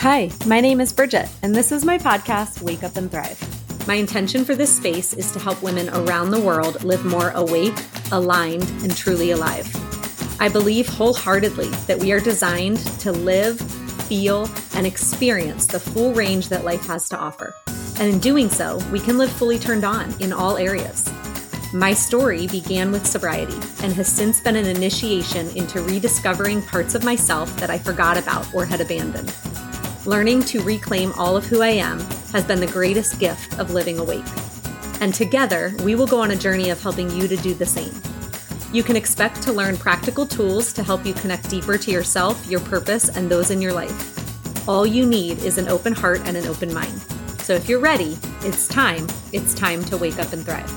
Hi, my name is Bridget, and this is my podcast, Wake Up and Thrive. My intention for this space is to help women around the world live more awake, aligned, and truly alive. I believe wholeheartedly that we are designed to live, feel, and experience the full range that life has to offer. And in doing so, we can live fully turned on in all areas. My story began with sobriety and has since been an initiation into rediscovering parts of myself that I forgot about or had abandoned. Learning to reclaim all of who I am has been the greatest gift of living awake. And together, we will go on a journey of helping you to do the same. You can expect to learn practical tools to help you connect deeper to yourself, your purpose, and those in your life. All you need is an open heart and an open mind. So if you're ready, it's time to wake up and thrive.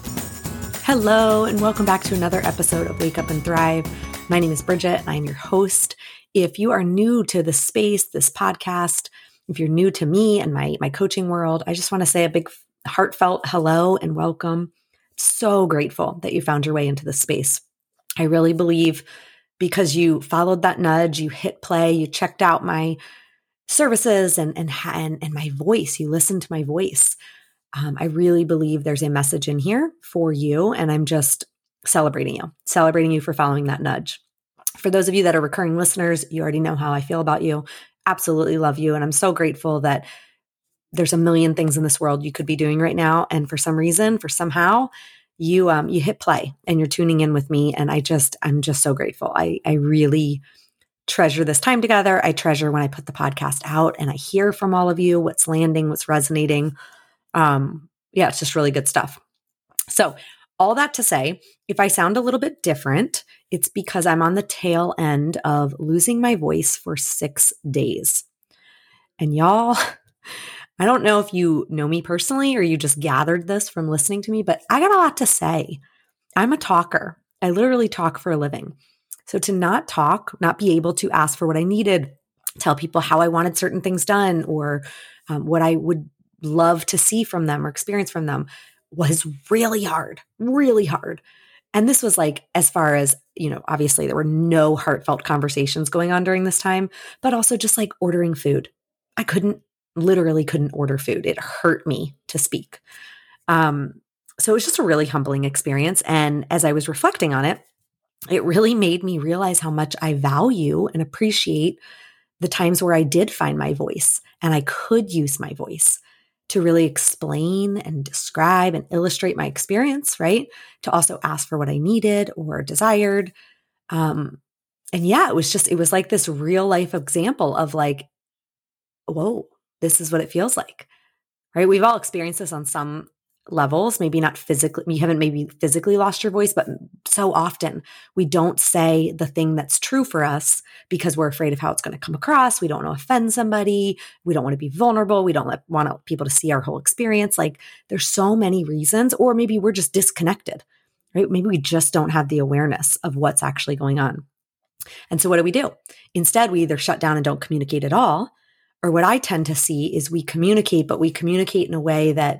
Hello, and welcome back to another episode of Wake Up and Thrive. My name is Bridget, and I'm your host. If you are new to the space, this podcast, if you're new to me and my coaching world, I just want to say a big heartfelt hello and welcome. So grateful that you found your way into this space. I really believe because you followed that nudge, you hit play, you checked out my services and my voice, you listened to my voice. I really believe there's a message in here for you, and I'm just celebrating you for following that nudge. For those of you that are recurring listeners, you already know how I feel about you. Absolutely love you. And I'm so grateful that there's a million things in this world you could be doing right now. And for some reason, somehow, you hit play and you're tuning in with me. And I'm just so grateful. I really treasure this time together. I treasure when I put the podcast out and I hear from all of you, what's landing, what's resonating. It's just really good stuff. So all that to say, if I sound a little bit different, it's because I'm on the tail end of losing my voice for 6 days. And y'all, I don't know if you know me personally or you just gathered this from listening to me, but I got a lot to say. I'm a talker. I literally talk for a living. So to not talk, not be able to ask for what I needed, tell people how I wanted certain things done or what I would love to see from them or experience from them was really hard. And this was like, as far as, obviously there were no heartfelt conversations going on during this time, but also just like ordering food. I literally couldn't order food. It hurt me to speak. So it was just a really humbling experience. And as I was reflecting on it, it really made me realize how much I value and appreciate the times where I did find my voice and I could use my voice to really explain and describe and illustrate my experience, right? To also ask for what I needed or desired. It was like this real life example of like, whoa, this is what it feels like, right? We've all experienced this on some levels, maybe not physically, you haven't maybe physically lost your voice, but so often we don't say the thing that's true for us because we're afraid of how it's going to come across. We don't want to offend somebody. We don't want to be vulnerable. We don't want people to see our whole experience. Like there's so many reasons, or maybe we're just disconnected, right? Maybe we just don't have the awareness of what's actually going on. And so what do? Instead, we either shut down and don't communicate at all, or what I tend to see is we communicate, but we communicate in a way that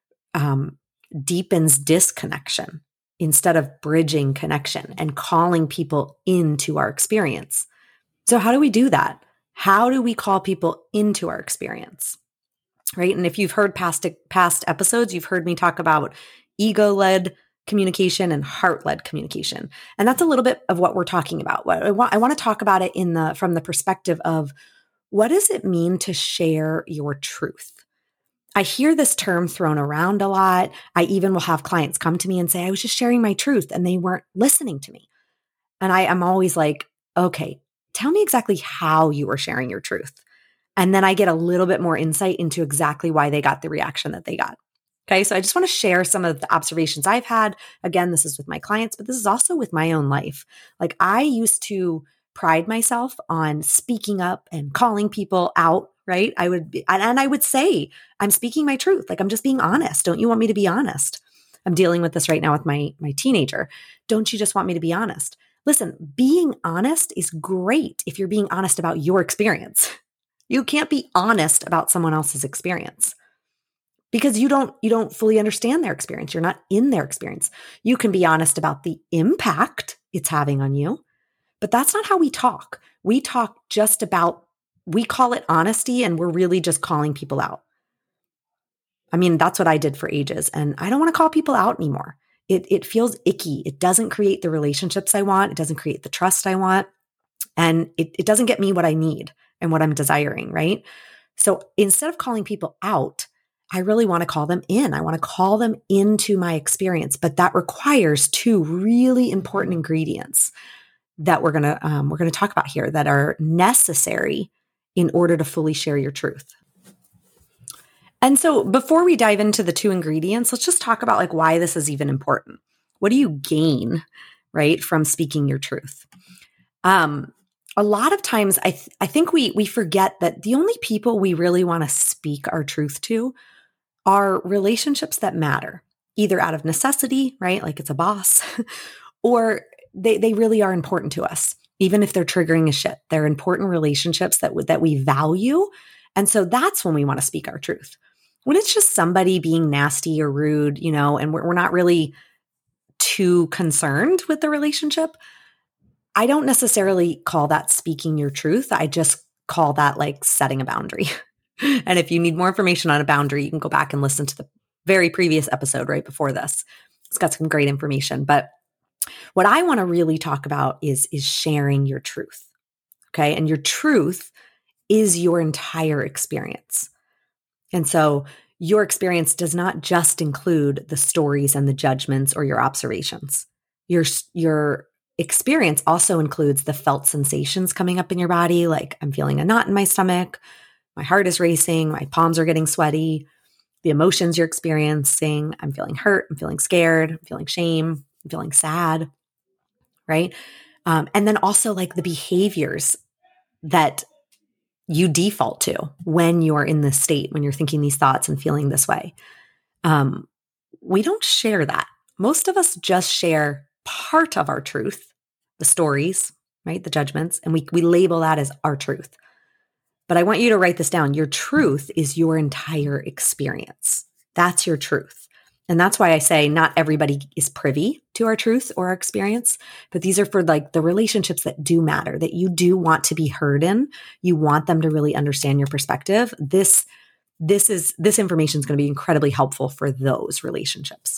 deepens disconnection instead of bridging connection and calling people into our experience. So how do we do that? How do we call people into our experience? Right? And if you've heard past episodes, you've heard me talk about ego-led communication and heart-led communication. And that's a little bit of what we're talking about. I want to talk about it from the perspective of what does it mean to share your truth? I hear this term thrown around a lot. I even will have clients come to me and say, I was just sharing my truth and they weren't listening to me. And I'm always like, okay, tell me exactly how you were sharing your truth. And then I get a little bit more insight into exactly why they got the reaction that they got. Okay, so I just want to share some of the observations I've had. Again, this is with my clients, but this is also with my own life. Like I used to pride myself on speaking up and calling people out, right? I would say, I'm speaking my truth. Like I'm just being honest. Don't you want me to be honest? I'm dealing with this right now with my teenager. Don't you just want me to be honest? Listen, being honest is great if you're being honest about your experience. You can't be honest about someone else's experience because you don't fully understand their experience. You're not in their experience. You can be honest about the impact it's having on you, but that's not how we talk. We talk just about we call it honesty and we're really just calling people out. I mean, that's what I did for ages. And I don't want to call people out anymore. It feels icky. It doesn't create the relationships I want. It doesn't create the trust I want. And it doesn't get me what I need and what I'm desiring, right? So instead of calling people out, I really want to call them in. I want to call them into my experience. But that requires two really important ingredients that we're gonna talk about here that are necessary in order to fully share your truth. And so before we dive into the two ingredients, let's just talk about like why this is even important. What do you gain, right, from speaking your truth? A lot of times I think we forget that the only people we really want to speak our truth to are relationships that matter, either out of necessity, right? Like it's a boss, or they really are important to us, even if they're triggering a shit. They're important relationships that we value. And so that's when we want to speak our truth. When it's just somebody being nasty or rude, and we're not really too concerned with the relationship, I don't necessarily call that speaking your truth. I just call that like setting a boundary. And if you need more information on a boundary, you can go back and listen to the very previous episode right before this. It's got some great information. But what I want to really talk about is sharing your truth. Okay. And your truth is your entire experience. And so your experience does not just include the stories and the judgments or your observations. Your experience also includes the felt sensations coming up in your body, like I'm feeling a knot in my stomach, my heart is racing, my palms are getting sweaty, the emotions you're experiencing, I'm feeling hurt, I'm feeling scared, I'm feeling shame, I'm feeling sad, right? And then also like the behaviors that you default to when you're in this state, when you're thinking these thoughts and feeling this way. We don't share that. Most of us just share part of our truth, the stories, right? The judgments, and we label that as our truth. But I want you to write this down. Your truth is your entire experience. That's your truth. And that's why I say not everybody is privy to our truth or our experience, but these are for like the relationships that do matter, that you do want to be heard in. You want them to really understand your perspective. This information is going to be incredibly helpful for those relationships.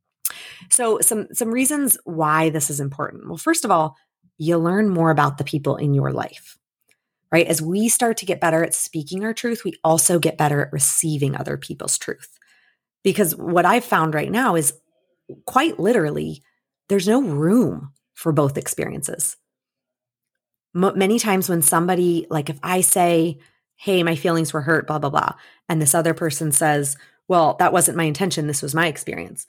So some reasons why this is important. Well, first of all, you learn more about the people in your life, right? As we start to get better at speaking our truth, we also get better at receiving other people's truth. Because what I've found right now is quite literally, there's no room for both experiences. Many times when somebody, like if I say, hey, my feelings were hurt, blah, blah, blah, and this other person says, well, that wasn't my intention, this was my experience.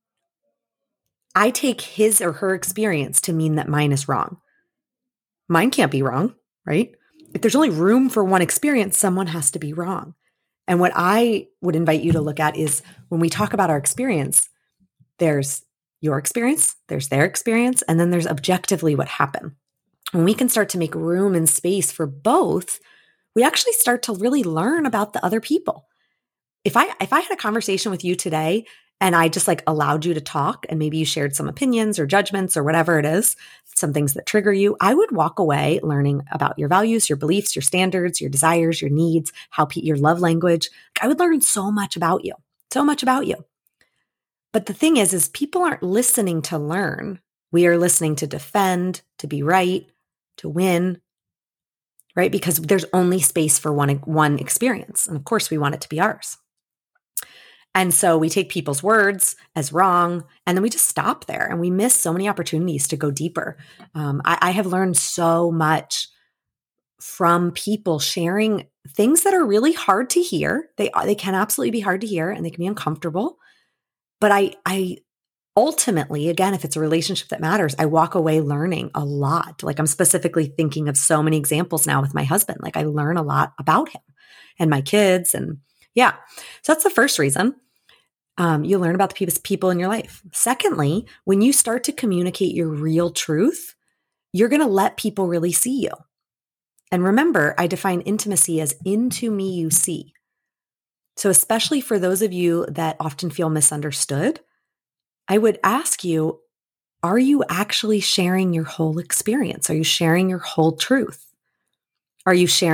I take his or her experience to mean that mine is wrong. Mine can't be wrong, right? If there's only room for one experience, someone has to be wrong. And what I would invite you to look at is when we talk about our experience, there's your experience, there's their experience, and then there's objectively what happened. When we can start to make room and space for both, we actually start to really learn about the other people. If I had a conversation with you today and I just like allowed you to talk and maybe you shared some opinions or judgments or whatever it is, some things that trigger you, I would walk away learning about your values, your beliefs, your standards, your desires, your needs, your love language. I would learn so much about you, so much about you. But the thing is people aren't listening to learn. We are listening to defend, to be right, to win, right? Because there's only space for one experience. And of course, we want it to be ours. And so we take people's words as wrong, and then we just stop there and we miss so many opportunities to go deeper. I have learned so much from people sharing things that are really hard to hear. They can absolutely be hard to hear and they can be uncomfortable. But I ultimately, again, if it's a relationship that matters, I walk away learning a lot. Like I'm specifically thinking of so many examples now with my husband. Like I learn a lot about him and my kids. And yeah, so that's the first reason. You learn about the people in your life. Secondly, when you start to communicate your real truth, you're going to let people really see you. And remember, I define intimacy as into me you see. So especially for those of you that often feel misunderstood, I would ask you, are you actually sharing your whole experience? Are you sharing your whole truth? Are you sharing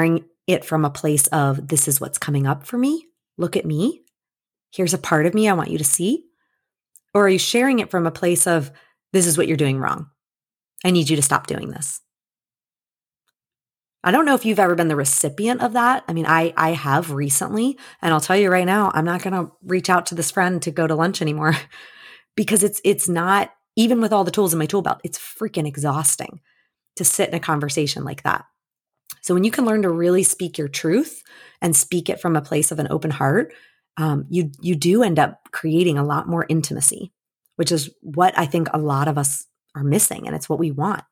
it from a place of, this is what's coming up for me. Look at me. Here's a part of me I want you to see. Or are you sharing it from a place of, this is what you're doing wrong. I need you to stop doing this. I don't know if you've ever been the recipient of that. I mean, I have recently, and I'll tell you right now, I'm not going to reach out to this friend to go to lunch anymore because it's not, even with all the tools in my tool belt, it's freaking exhausting to sit in a conversation like that. So when you can learn to really speak your truth and speak it from a place of an open heart, you do end up creating a lot more intimacy, which is what I think a lot of us are missing, and it's what we want.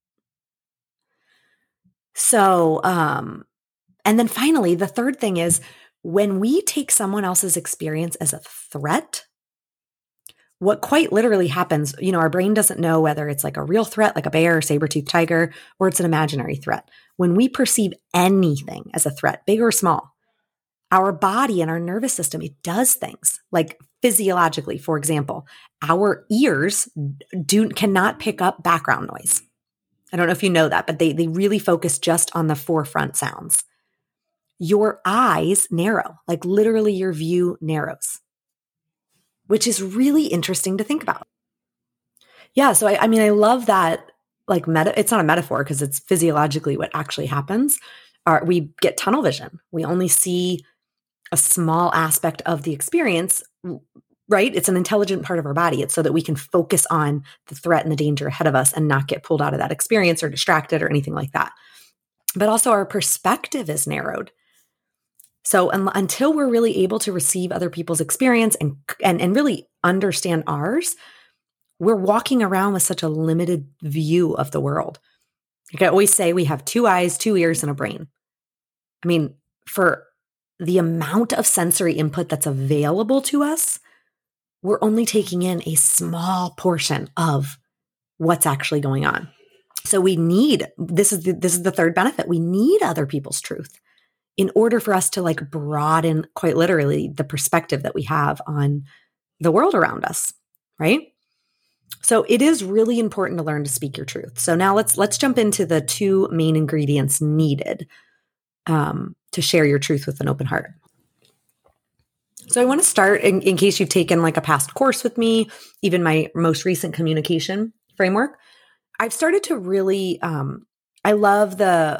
So, and then finally, the third thing is when we take someone else's experience as a threat, what quite literally happens, our brain doesn't know whether it's like a real threat, like a bear or saber-toothed tiger, or it's an imaginary threat. When we perceive anything as a threat, big or small, our body and our nervous system, it does things like physiologically. For example, our ears cannot pick up background noise. I don't know if you know that, but they really focus just on the forefront sounds. Your eyes narrow, like literally your view narrows, which is really interesting to think about. Yeah. So I mean, I love that, like it's not a metaphor because it's physiologically what actually happens. We get tunnel vision. We only see a small aspect of the experience, right? It's an intelligent part of our body. It's so that we can focus on the threat and the danger ahead of us and not get pulled out of that experience or distracted or anything like that. But also our perspective is narrowed. So until we're really able to receive other people's experience and really understand ours, we're walking around with such a limited view of the world. Like I always say, we have 2 eyes, 2 ears, and a brain. I mean, for the amount of sensory input that's available to us, we're only taking in a small portion of what's actually going on. So we need, this is the third benefit. We need other people's truth in order for us to like broaden quite literally the perspective that we have on the world around us, right? So it is really important to learn to speak your truth. So now let's jump into the 2 main ingredients needed to share your truth with an open heart. So I want to start, in case you've taken like a past course with me, even my most recent communication framework, I've started to really, I love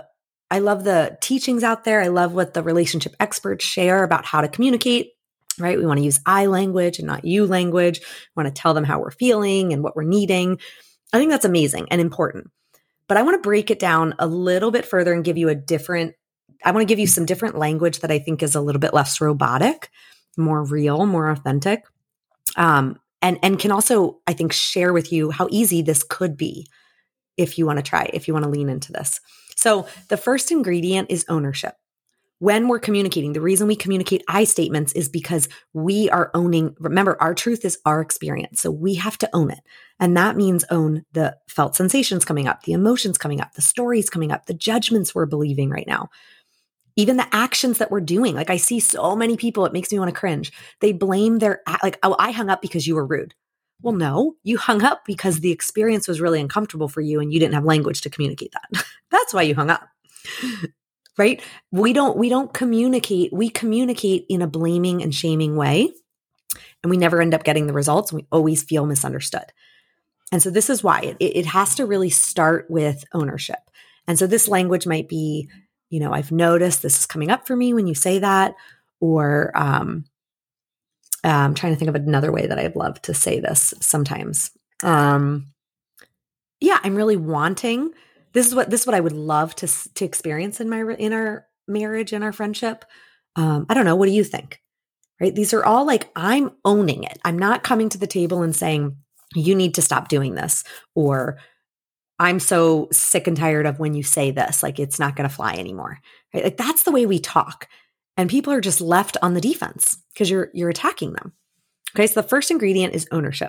the teachings out there. I love what the relationship experts share about how to communicate, right? We want to use I language and not you language. We want to tell them how we're feeling and what we're needing. I think that's amazing and important. But I want to break it down a little bit further and give you I want to give you some different language that I think is a little bit less robotic, more real, more authentic. And can also, I think, share with you how easy this could be if you want to try, if you want to lean into this. So the first ingredient is ownership. When we're communicating, the reason we communicate I statements is because we are owning, remember, our truth is our experience. So we have to own it. And that means own the felt sensations coming up, the emotions coming up, the stories coming up, the judgments we're believing right now. Even the actions that we're doing. Like I see so many people, it makes me want to cringe. They blame oh, I hung up because you were rude. Well, no, you hung up because the experience was really uncomfortable for you and you didn't have language to communicate that. That's why you hung up, right? We don't communicate. We communicate in a blaming and shaming way, and we never end up getting the results. We always feel misunderstood. And so this is why it has to really start with ownership. And so this language might be, I've noticed this is coming up for me when you say that, or I'm trying to think of another way that I'd love to say this sometimes. I'm really wanting, this is what I would love to experience in our marriage and our friendship. I don't know. What do you think? Right? These are all like, I'm owning it. I'm not coming to the table and saying, you need to stop doing this, or I'm so sick and tired of when you say this, like it's not going to fly anymore. Right? Like that's the way we talk. And people are just left on the defense because you're attacking them. Okay. So the first ingredient is ownership.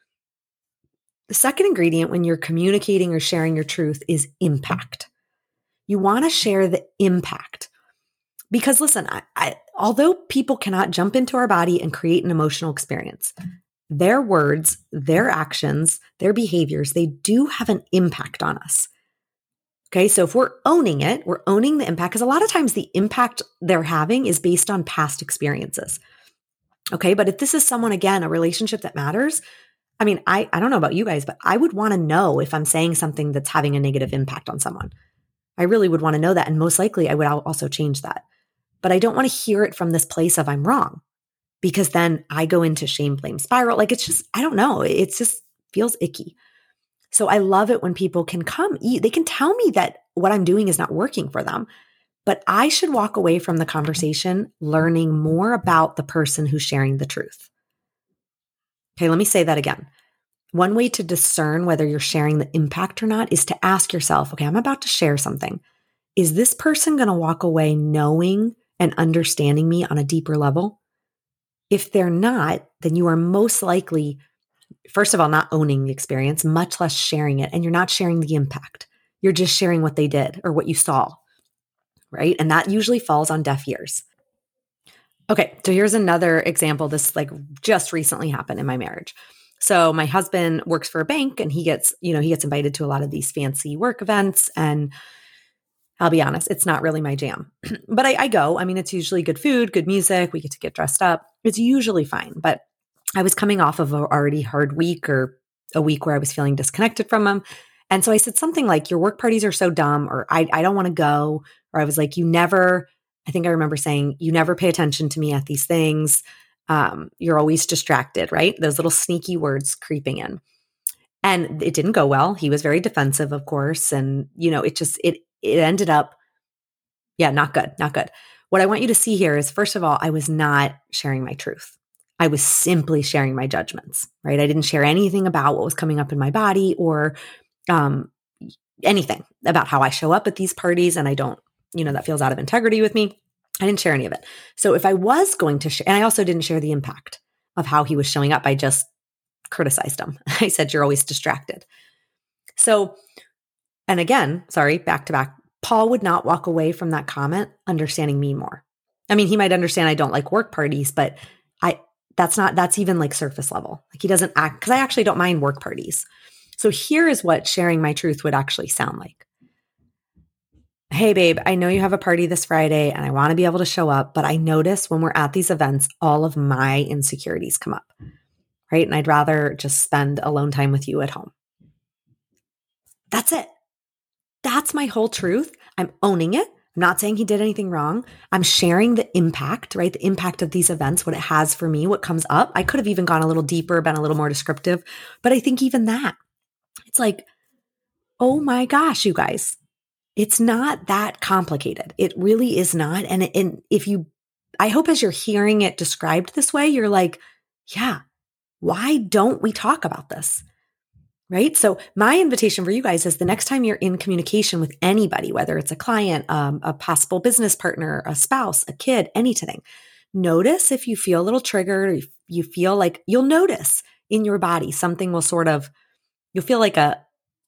The second ingredient when you're communicating or sharing your truth is impact. You want to share the impact because listen, although people cannot jump into our body and create an emotional experience, their words, their actions, their behaviors, they do have an impact on us. Okay. So if we're owning it, we're owning the impact, because a lot of times the impact they're having is based on past experiences. Okay. But if this is someone, again, a relationship that matters, I mean, I don't know about you guys, but I would want to know if I'm saying something that's having a negative impact on someone. I really would want to know that. And most likely I would also change that. But I don't want to hear it from this place of I'm wrong, because then I go into shame, blame spiral. Like, it's just, I don't know. It just feels icky. So I love it when people can come, they can tell me that what I'm doing is not working for them, but I should walk away from the conversation learning more about the person who's sharing the truth. Okay, let me say that again. One way to discern whether you're sharing the impact or not is to ask yourself, okay, I'm about to share something. Is this person going to walk away knowing and understanding me on a deeper level? If they're not, then you are most likely, first of all, not owning the experience, much less sharing it. And you're not sharing the impact. You're just sharing what they did or what you saw, right? And that usually falls on deaf ears. Okay, so here's another example. This like just recently happened in my marriage. So my husband works for a bank and he gets invited to a lot of these fancy work events. And I'll be honest, it's not really my jam, but I go. I mean, it's usually good food, good music. We get to get dressed up. It's usually fine. But I was coming off of an already hard week, or a week where I was feeling disconnected from him. And so I said something like, your work parties are so dumb, or I don't want to go. Or I was like, I think I remember saying, you never pay attention to me at these things. You're always distracted, right? Those little sneaky words creeping in. And it didn't go well. He was very defensive, of course. And, it ended up, not good. What I want you to see here is, first of all, I was not sharing my truth. I was simply sharing my judgments, right? I didn't share anything about what was coming up in my body or anything about how I show up at these parties. And I don't, that feels out of integrity with me. I didn't share any of it. So if I was going to share, and I also didn't share the impact of how he was showing up, I just criticized him. I said, you're always distracted. So, and again, back to back, Paul would not walk away from that comment understanding me more. I mean, he might understand I don't like work parties, but that's even like surface level. Like, he doesn't act, because I actually don't mind work parties. So here is what sharing my truth would actually sound like. Hey, babe, I know you have a party this Friday and I want to be able to show up, but I notice when we're at these events, all of my insecurities come up, right? And I'd rather just spend alone time with you at home. That's it. That's my whole truth. I'm owning it. I'm not saying he did anything wrong. I'm sharing the impact, right? The impact of these events, what it has for me, what comes up. I could have even gone a little deeper, been a little more descriptive, but I think even that, it's like, oh my gosh, you guys, it's not that complicated. It really is not. And I hope as you're hearing it described this way, you're like, yeah, why don't we talk about this? Right? So my invitation for you guys is, the next time you're in communication with anybody, whether it's a client, a possible business partner, a spouse, a kid, anything, notice if you feel a little triggered, or you feel like, you'll notice in your body, something will you'll feel like like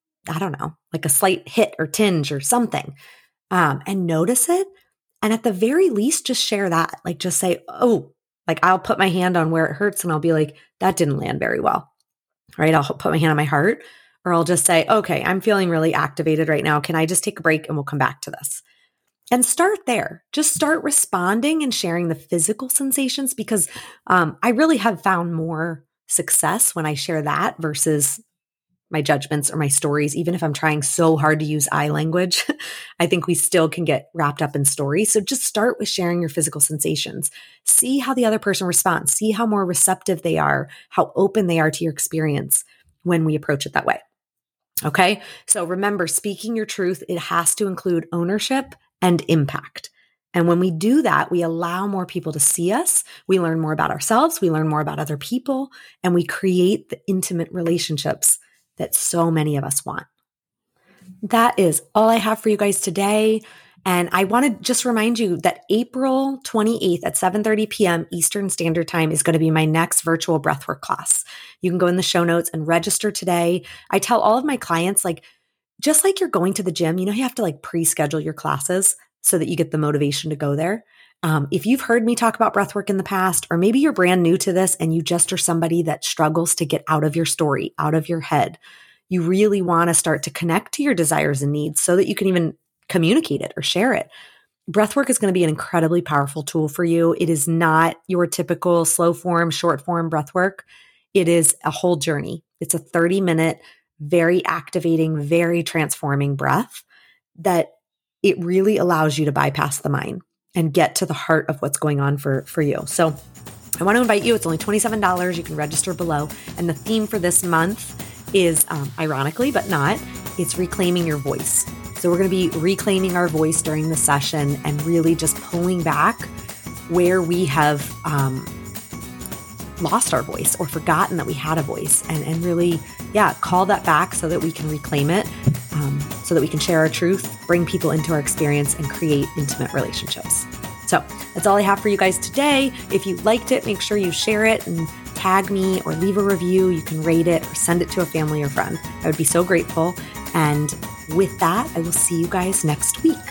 a slight hit or tinge or something, and notice it. And at the very least, just share that. Like, just say, oh, like, I'll put my hand on where it hurts and I'll be like, that didn't land very well. Right? I'll put my hand on my heart, or I'll just say, okay, I'm feeling really activated right now. Can I just take a break and we'll come back to this? And start there. Just start responding and sharing the physical sensations, because I really have found more success when I share that versus my judgments or my stories. Even if I'm trying so hard to use I language, I think we still can get wrapped up in stories. So just start with sharing your physical sensations. See how the other person responds. See how more receptive they are, how open they are to your experience when we approach it that way. Okay. So remember, speaking your truth, it has to include ownership and impact. And when we do that, we allow more people to see us. We learn more about ourselves. We learn more about other people, and we create the intimate relationships that so many of us want. That is all I have for you guys today. And I want to just remind you that April 28th at 7:30 p.m. Eastern Standard Time is going to be my next virtual breathwork class. You can go in the show notes and register today. I tell all of my clients, like, just like you're going to the gym, you have to like pre-schedule your classes so that you get the motivation to go there. If you've heard me talk about breathwork in the past, or maybe you're brand new to this and you just are somebody that struggles to get out of your story, out of your head, you really want to start to connect to your desires and needs so that you can even communicate it or share it. Breathwork is going to be an incredibly powerful tool for you. It is not your typical slow form, short form breathwork. It is a whole journey. It's a 30-minute, very activating, very transforming breath that it really allows you to bypass the mind and get to the heart of what's going on for you. So I want to invite you. It's only $27. You can register below. And the theme for this month is, ironically, but not, it's reclaiming your voice. So we're going to be reclaiming our voice during the session and really just pulling back where we have lost our voice or forgotten that we had a voice, and really, call that back so that we can reclaim it, so that we can share our truth, bring people into our experience, and create intimate relationships. So that's all I have for you guys today. If you liked it, make sure you share it and tag me or leave a review. You can rate it or send it to a family or friend. I would be so grateful. And with that, I will see you guys next week.